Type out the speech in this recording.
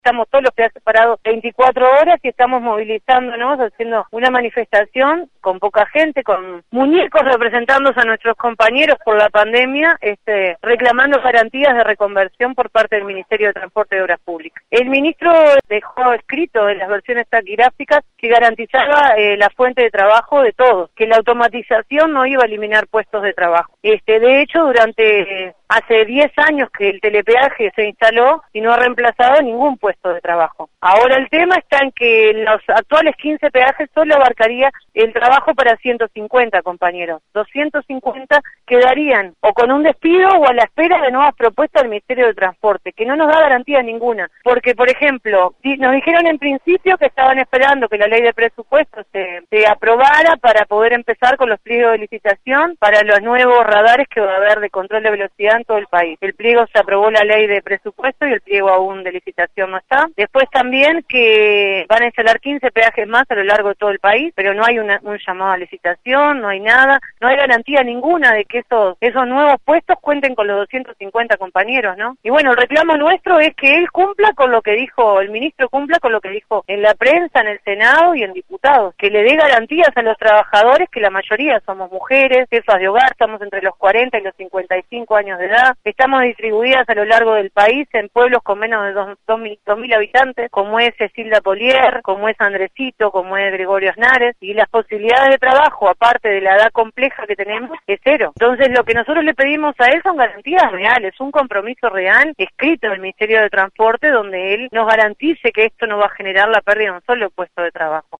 estamos todos los peajes parados 24 horas y estamos movilizándonos, haciendo una manifestación con poca gente, con muñecos representándose a nuestros compañeros por la pandemia, reclamando garantías de reconversión por parte del Ministerio de Transporte y Obras Públicas. El ministro dejó escrito en las versiones taquigráficas que garantizaba la fuente de trabajo de todos, que la automatización no iba a eliminar puestos de trabajo. De hecho, durante hace 10 años que el telepeaje se instaló y no ha reemplazado ningún puesto de trabajo. Ahora el tema está en que los actuales 15 peajes solo abarcaría el trabajo para 150 compañeros. 250 quedarían o con un despido o a la espera de nuevas propuestas del Ministerio de Transporte, que no nos da garantía ninguna. Porque, por ejemplo, nos dijeron en principio que estaban esperando que la ley de presupuestos se aprobara para poder empezar con los pliegos de licitación para los nuevos radares que va a haber de control de velocidad en todo el país. El pliego se aprobó la ley de presupuesto y el pliego aún de licitación no está. Después también que van a instalar 15 peajes más a lo largo de todo el país, pero no hay un llamado a licitación, no hay nada, no hay garantía ninguna de que esos nuevos puestos cuenten con los 250 compañeros, ¿no? Y bueno, el reclamo nuestro es que él cumpla con lo que dijo, el ministro cumpla con lo que dijo en la prensa, en el Senado y en diputados, que le dé garantías a los trabajadores, que la mayoría somos mujeres, jefas de hogar, estamos entre los 40 y los 55 años de edad, estamos distribuidas a lo largo del país en pueblos con menos de 2.000 habitantes, como es Cecilda Polier, como es Andresito, como es Gregorio Snares, y las posibilidades de trabajo, aparte de la edad compleja que tenemos, es cero. Entonces lo que nosotros le pedimos a él son garantías reales, un compromiso real escrito del Ministerio de Transporte donde él nos garantice que esto no va a generar la pérdida de un solo puesto de trabajo.